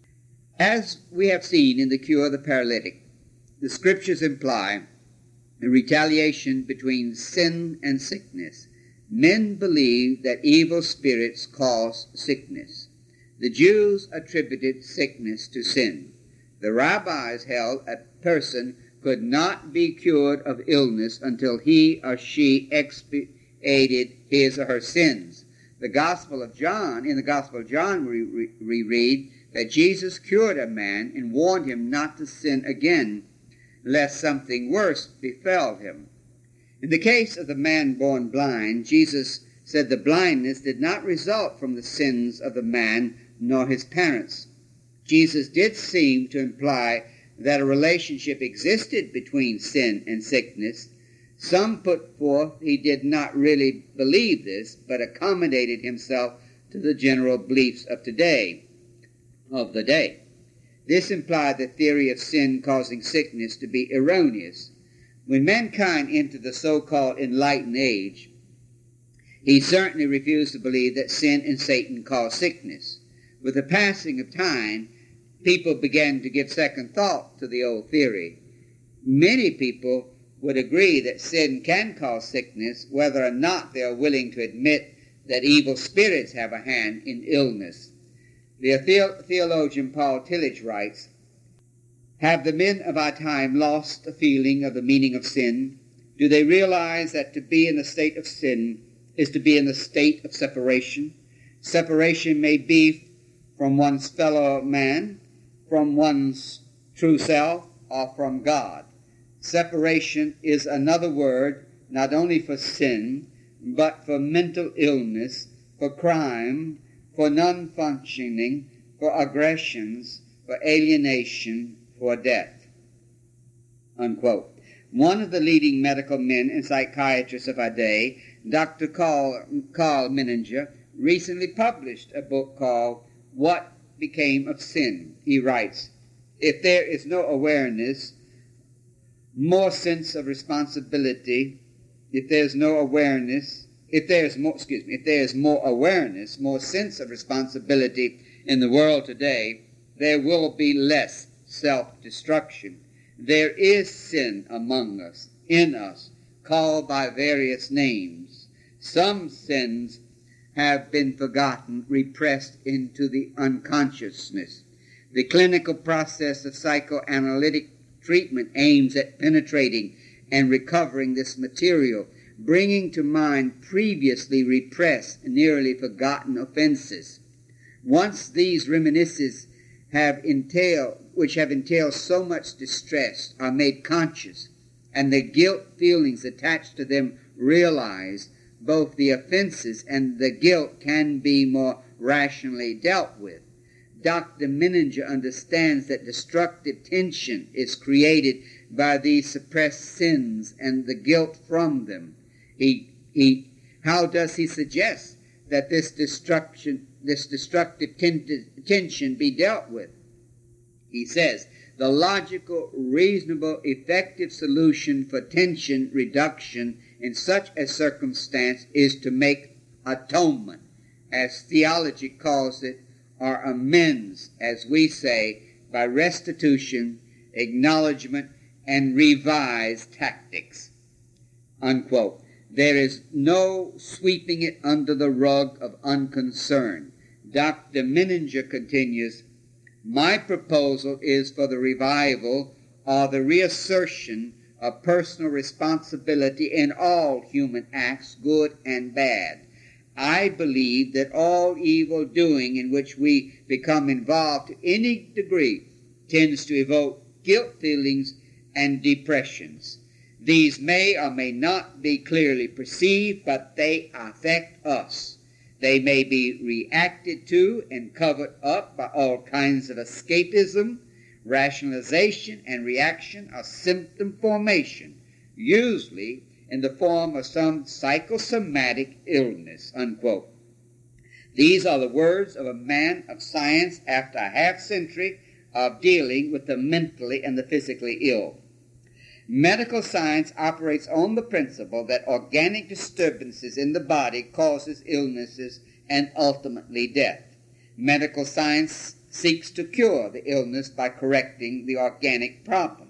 As we have seen in the cure of the paralytic, the Scriptures imply a retaliation between sin and sickness. Men believe that evil spirits cause sickness. The Jews attributed sickness to sin. The rabbis held a person could not be cured of illness until he or she expiated his or her sins. The Gospel of John, in the Gospel of John, we, we, we read that Jesus cured a man and warned him not to sin again, lest something worse befell him. In the case of the man born blind, Jesus said the blindness did not result from the sins of the man nor his parents. Jesus did seem to imply that a relationship existed between sin and sickness. Some put forth he did not really believe this, but accommodated himself to the general beliefs of today, of the day. This implied the theory of sin causing sickness to be erroneous. When mankind entered the so-called enlightened age, he certainly refused to believe that sin and Satan caused sickness. With the passing of time, people began to give second thought to the old theory. Many people would agree that sin can cause sickness, whether or not they are willing to admit that evil spirits have a hand in illness. The theologian Paul Tillich writes, "Have the men of our time lost a feeling of the meaning of sin? Do they realize that to be in the state of sin is to be in the state of separation? Separation may be from one's fellow man, from one's true self, or from God. Separation is another word not only for sin, but for mental illness, for crime, for non-functioning, for aggressions, for alienation, for death." Unquote. One of the leading medical men and psychiatrists of our day, Doctor Carl, Carl Menninger, recently published a book called What Became of Sin. He writes, "If there is no awareness, more sense of responsibility, if there's no awareness, if there's more, excuse me, if there's more awareness, more sense of responsibility in the world today, there will be less self-destruction. There is sin among us, in us, called by various names. Some sins have been forgotten, repressed into the unconsciousness. The clinical process of psychoanalytic treatment aims at penetrating and recovering this material, bringing to mind previously repressed, nearly forgotten offenses. Once these reminiscences have entailed, which have entailed so much distress, are made conscious, and the guilt feelings attached to them realized, both the offenses and the guilt can be more rationally dealt with. Doctor Menninger understands that destructive tension is created by these suppressed sins and the guilt from them. He, he, how does he suggest that this destruction, this destructive ten- tension be dealt with? He says, the logical, reasonable, effective solution for tension reduction in such a circumstance is to make atonement, as theology calls it, or amends, as we say, by restitution, acknowledgement, and revised tactics. Unquote. There is no sweeping it under the rug of unconcern. Doctor Menninger continues, my proposal is for the revival or the reassertion of personal responsibility in all human acts, good and bad. I believe that all evil doing in which we become involved to any degree tends to evoke guilt feelings and depressions. These may or may not be clearly perceived, but they affect us. They may be reacted to and covered up by all kinds of escapism, rationalization, and reaction or symptom formation, usually in the form of some psychosomatic illness, unquote. These are the words of a man of science after a half century of dealing with the mentally and the physically ill. Medical science operates on the principle that organic disturbances in the body causes illnesses and ultimately death. Medical science seeks to cure the illness by correcting the organic problem.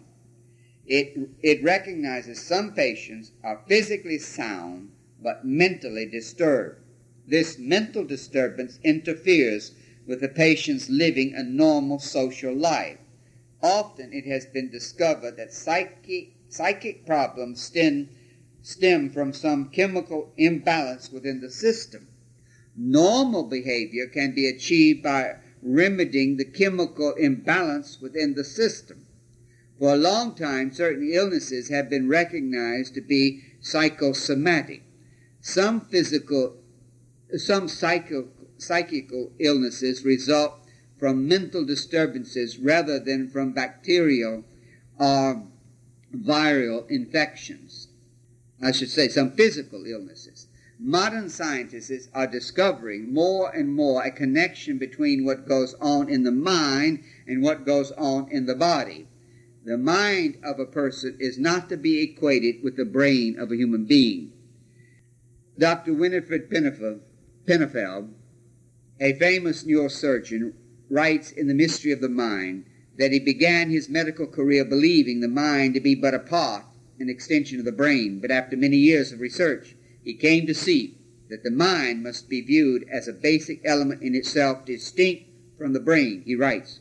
It, it recognizes some patients are physically sound but mentally disturbed. This mental disturbance interferes with the patient's living a normal social life. Often it has been discovered that psychic, psychic problems stem, stem from some chemical imbalance within the system. Normal behavior can be achieved by remedying the chemical imbalance within the system. For a long time, certain illnesses have been recognized to be psychosomatic. Some physical, some psycho, psychical illnesses result from mental disturbances rather than from bacterial or viral infections. I should say some physical illnesses. Modern scientists are discovering more and more a connection between what goes on in the mind and what goes on in the body. The mind of a person is not to be equated with the brain of a human being. Doctor Winifred Pennefield, a famous neurosurgeon, writes in The Mystery of the Mind that he began his medical career believing the mind to be but a part, an extension of the brain, but after many years of research, he came to see that the mind must be viewed as a basic element in itself, distinct from the brain. He writes,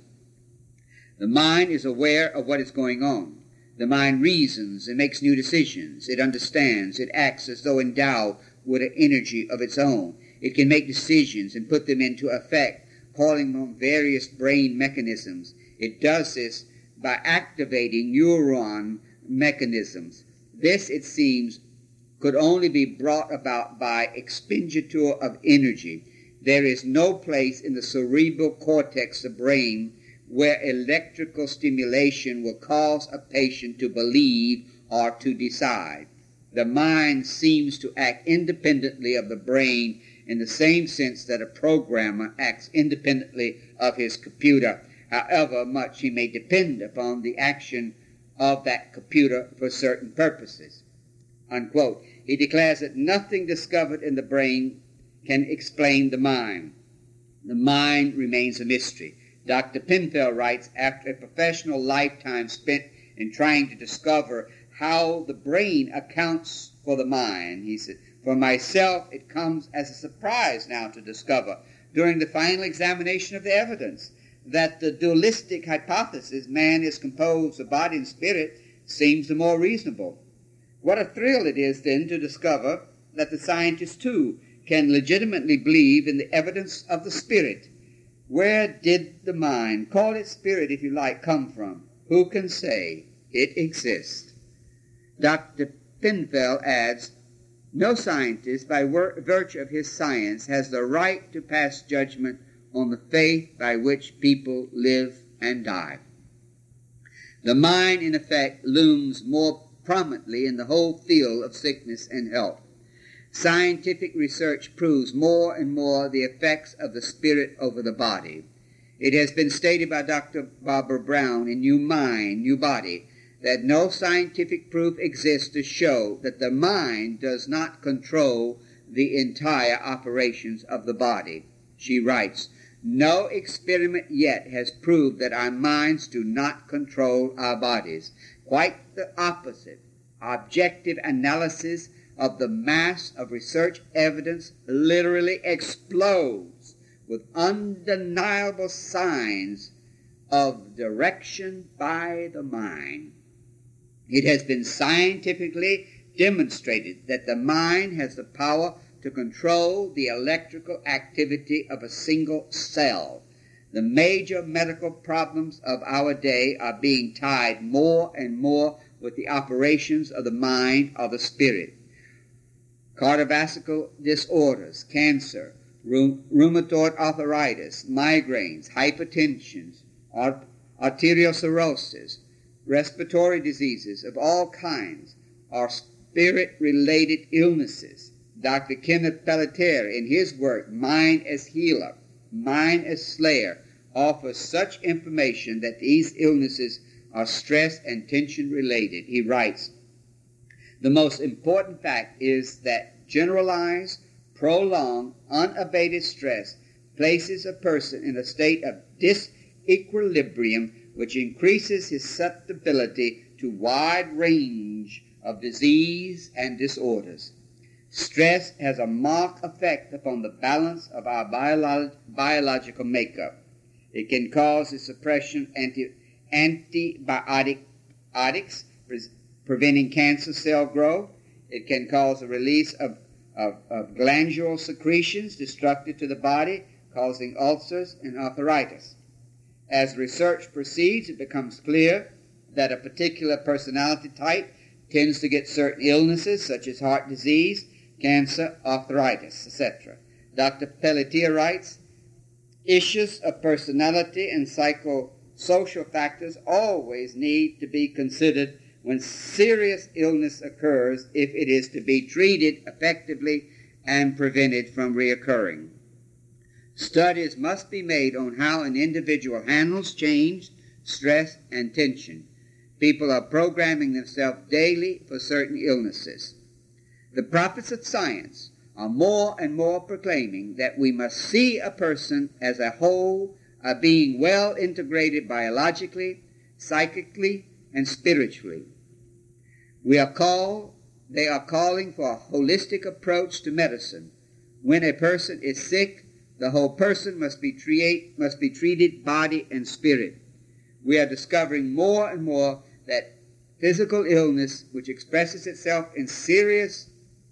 the mind is aware of what is going on. The mind reasons and makes new decisions. It understands. It acts as though endowed with an energy of its own. It can make decisions and put them into effect, calling on various brain mechanisms. It does this by activating neuron mechanisms. This, it seems, could only be brought about by expenditure of energy. There is no place in the cerebral cortex of the brain where electrical stimulation will cause a patient to believe or to decide. The mind seems to act independently of the brain in the same sense that a programmer acts independently of his computer, however much he may depend upon the action of that computer for certain purposes. Unquote. He declares that nothing discovered in the brain can explain the mind. The mind remains a mystery. Doctor Penfield writes, after a professional lifetime spent in trying to discover how the brain accounts for the mind, he said, For myself, it comes as a surprise now to discover, during the final examination of the evidence, that the dualistic hypothesis, man is composed of body and spirit, seems the more reasonable. What a thrill it is then to discover that the scientist too can legitimately believe in the evidence of the spirit. Where did the mind, call it spirit if you like, come from? Who can say? It exists. Doctor Penfield adds, no scientist, by wor- virtue of his science, has the right to pass judgment on the faith by which people live and die. The mind, in effect, looms more prominently in the whole field of sickness and health. Scientific research proves more and more the effects of the spirit over the body. It has been stated by Doctor Barbara Brown in New Mind, New Body, that no scientific proof exists to show that the mind does not control the entire operations of the body. She writes, no experiment yet has proved that our minds do not control our bodies. Quite the opposite. Objective analysis of the mass of research evidence literally explodes with undeniable signs of direction by the mind. It has been scientifically demonstrated that the mind has the power to control the electrical activity of a single cell. The major medical problems of our day are being tied more and more with the operations of the mind or the spirit. Cardiovascular disorders, cancer, rheumatoid arthritis, migraines, hypertension, art- arteriosclerosis, respiratory diseases of all kinds are spirit-related illnesses. Doctor Kenneth Pelletier, in his work, Mind as Healer, Mind as Slayer, offers such information that these illnesses are stress and tension related. He writes, the most important fact is that generalized, prolonged, unabated stress places a person in a state of disequilibrium which increases his susceptibility to wide range of disease and disorders. Stress has a marked effect upon the balance of our biolo- biological makeup. It can cause the suppression of anti- antibiotics, pre- preventing cancer cell growth. It can cause the release of, of, of glandular secretions destructive to the body, causing ulcers and arthritis. As research proceeds, it becomes clear that a particular personality type tends to get certain illnesses such as heart disease, cancer, arthritis, et cetera. Doctor Pelletier writes, issues of personality and psychosocial factors always need to be considered when serious illness occurs if it is to be treated effectively and prevented from reoccurring. Studies must be made on how an individual handles change, stress, and tension. People are programming themselves daily for certain illnesses. The prophets of science are more and more proclaiming that we must see a person as a whole, a being well integrated biologically, psychically, and spiritually. We are called, they are calling for a holistic approach to medicine. When a person is sick, the whole person must be, treat, must be treated body and spirit. We are discovering more and more that physical illness, which expresses itself in serious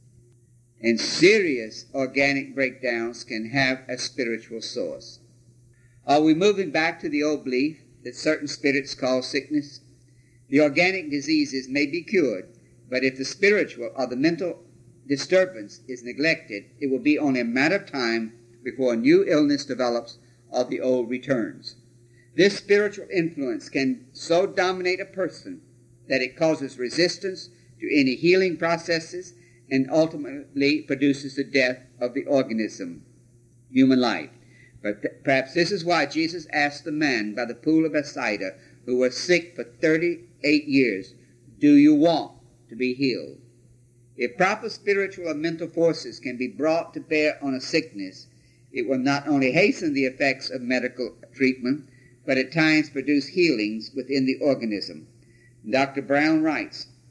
and serious organic breakdowns, can have a spiritual source. Are we moving back to the old belief that certain spirits cause sickness? The organic diseases may be cured, but if the spiritual or the mental disturbance is neglected, it will be only a matter of time before a new illness develops or the old returns. This spiritual influence can so dominate a person that it causes resistance to any healing processes and ultimately produces the death of the organism, human life. But th- perhaps this is why Jesus asked the man by the pool of Bethsaida who was sick for thirty-eight years, do you want to be healed? If proper spiritual or mental forces can be brought to bear on a sickness, it will not only hasten the effects of medical treatment, but at times produce healings within the organism. Doctor Brown writes,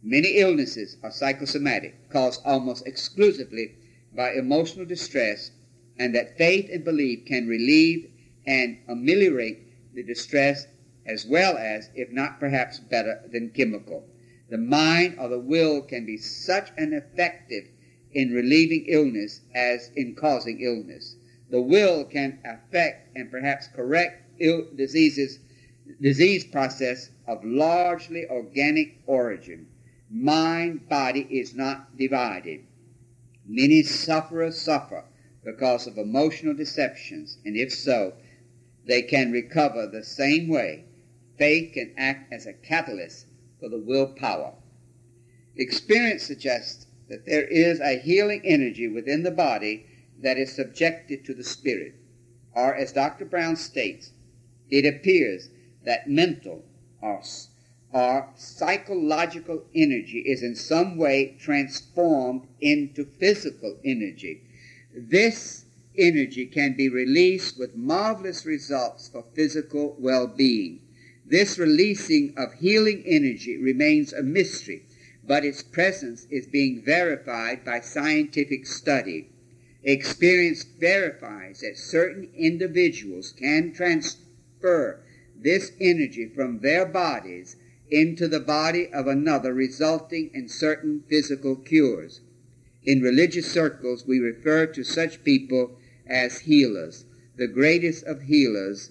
Many illnesses are psychosomatic, caused almost exclusively by emotional distress, and that faith and belief can relieve and ameliorate the distress as well as, if not perhaps better than chemical. The mind or the will can be such an effective in relieving illness as in causing illness. The will can affect and perhaps correct ill diseases, disease process of largely organic origin. Mind, body is not divided. Many sufferers suffer because of emotional deceptions, and if so, they can recover the same way. Faith can act as a catalyst for the willpower. Experience suggests that there is a healing energy within the body that is subjected to the spirit. Or, as Doctor Brown states, it appears that mental or, or psychological energy is in some way transformed into physical energy. This energy can be released with marvelous results for physical well-being. This releasing of healing energy remains a mystery, but its presence is being verified by scientific study. Experience verifies that certain individuals can transfer this energy from their bodies into the body of another, resulting in certain physical cures. In religious circles, we refer to such people as healers. The greatest of healers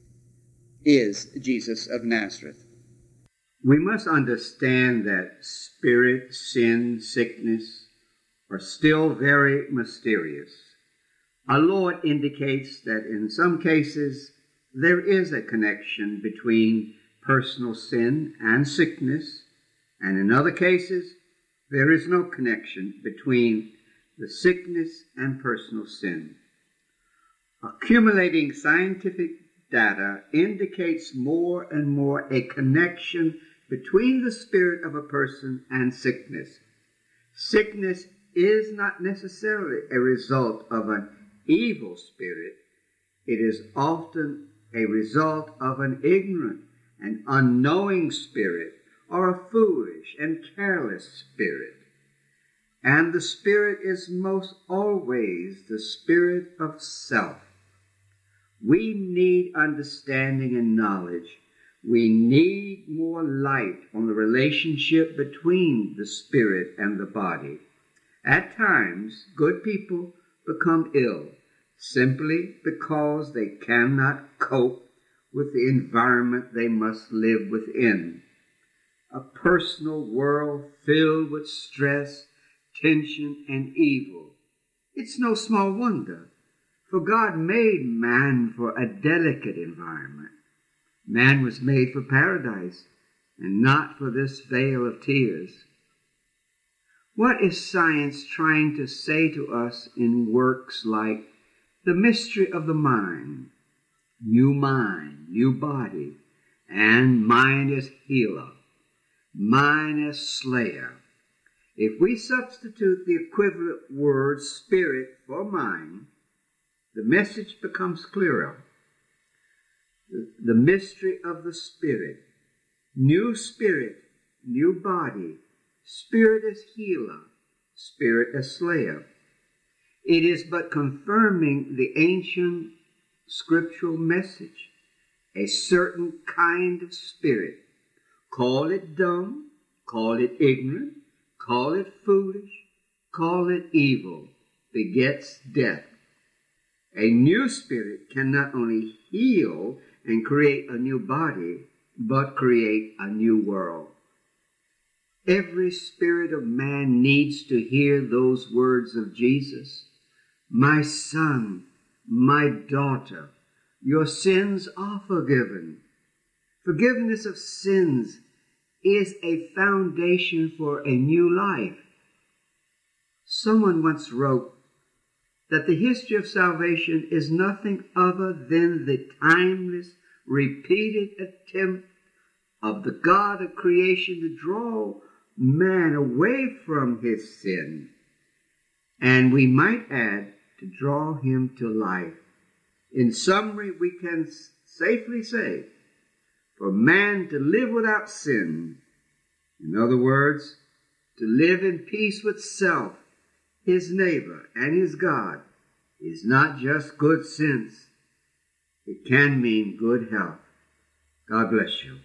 is Jesus of Nazareth. We must understand that spirit, sin, sickness are still very mysterious. Our Lord indicates that in some cases there is a connection between personal sin and sickness, and in other cases there is no connection between the sickness and personal sin. Accumulating scientific data indicates more and more a connection between the spirit of a person and sickness. Sickness is not necessarily a result of an evil spirit. It is often a result of an ignorant and unknowing spirit, or a foolish and careless spirit. And the spirit is most always the spirit of self. We need understanding and knowledge. We need more light on the relationship between the spirit and the body. At times, good people become ill simply because they cannot cope with the environment they must live within. A personal world filled with stress, tension, and evil. It's no small wonder, for God made man for a delicate environment. Man was made for paradise, and not for this vale of tears. What is science trying to say to us in works like The Mystery of the Mind, New Mind, New Body, and Mind as Healer, Mind as Slayer? If we substitute the equivalent word spirit for mind, the message becomes clearer. The, the mystery of the spirit, new spirit, new body, spirit as healer, spirit as slayer. It is but confirming the ancient scriptural message. A certain kind of spirit, call it dumb, call it ignorant, call it foolish, call it evil, begets death. A new spirit can not only heal and create a new body, but create a new world. Every spirit of man needs to hear those words of Jesus. My son, my daughter, your sins are forgiven. Forgiveness of sins is a foundation for a new life. Someone once wrote that the history of salvation is nothing other than the timeless, repeated attempt of the God of creation to draw man away from his sin, and we might add, to draw him to life. In summary, we can safely say, for man to live without sin, in other words, to live in peace with self, his neighbor, and his God is not just good sense. It can mean good health. God bless you.